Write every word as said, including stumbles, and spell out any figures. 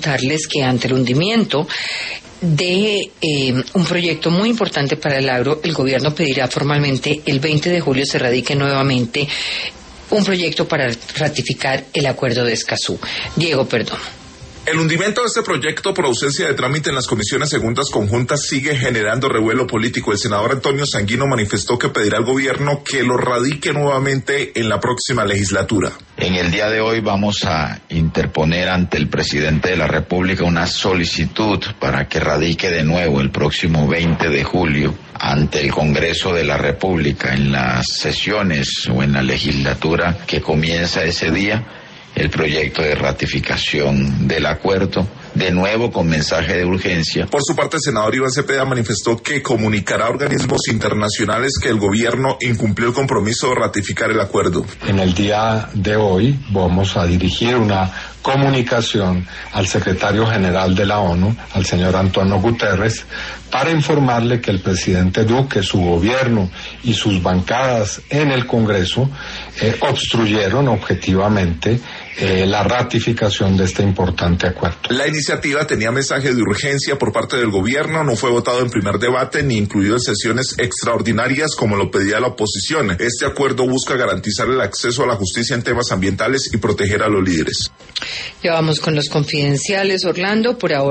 Contarles que ante el hundimiento de eh, un proyecto muy importante para el agro, el gobierno pedirá formalmente el veinte de julio se radique nuevamente un proyecto para ratificar el acuerdo de Escazú. Diego, perdón. El hundimiento de este proyecto por ausencia de trámite en las comisiones segundas conjuntas sigue generando revuelo político. El senador Antonio Sanguino manifestó que pedirá al gobierno que lo radique nuevamente en la próxima legislatura. En el día de hoy vamos a interponer ante el presidente de la República una solicitud para que radique de nuevo el próximo veinte de julio ante el Congreso de la República en las sesiones o en la legislatura que comienza ese día el proyecto de ratificación del acuerdo, de nuevo con mensaje de urgencia. Por su parte, el senador Iván Cepeda manifestó que comunicará a organismos internacionales que el gobierno incumplió el compromiso de ratificar el acuerdo. En el día de hoy vamos a dirigir una comunicación al secretario general de la ONU, al señor Antonio Guterres, para informarle que el presidente Duque, su gobierno y sus bancadas en el Congreso eh, obstruyeron objetivamente eh, la ratificación de este importante acuerdo. La iniciativa tenía mensaje de urgencia por parte del gobierno, no fue votado en primer debate ni incluido en sesiones extraordinarias como lo pedía la oposición. Este acuerdo busca garantizar el acceso a la justicia en temas ambientales y proteger a los líderes. Ya vamos con los confidenciales, Orlando, por ahora.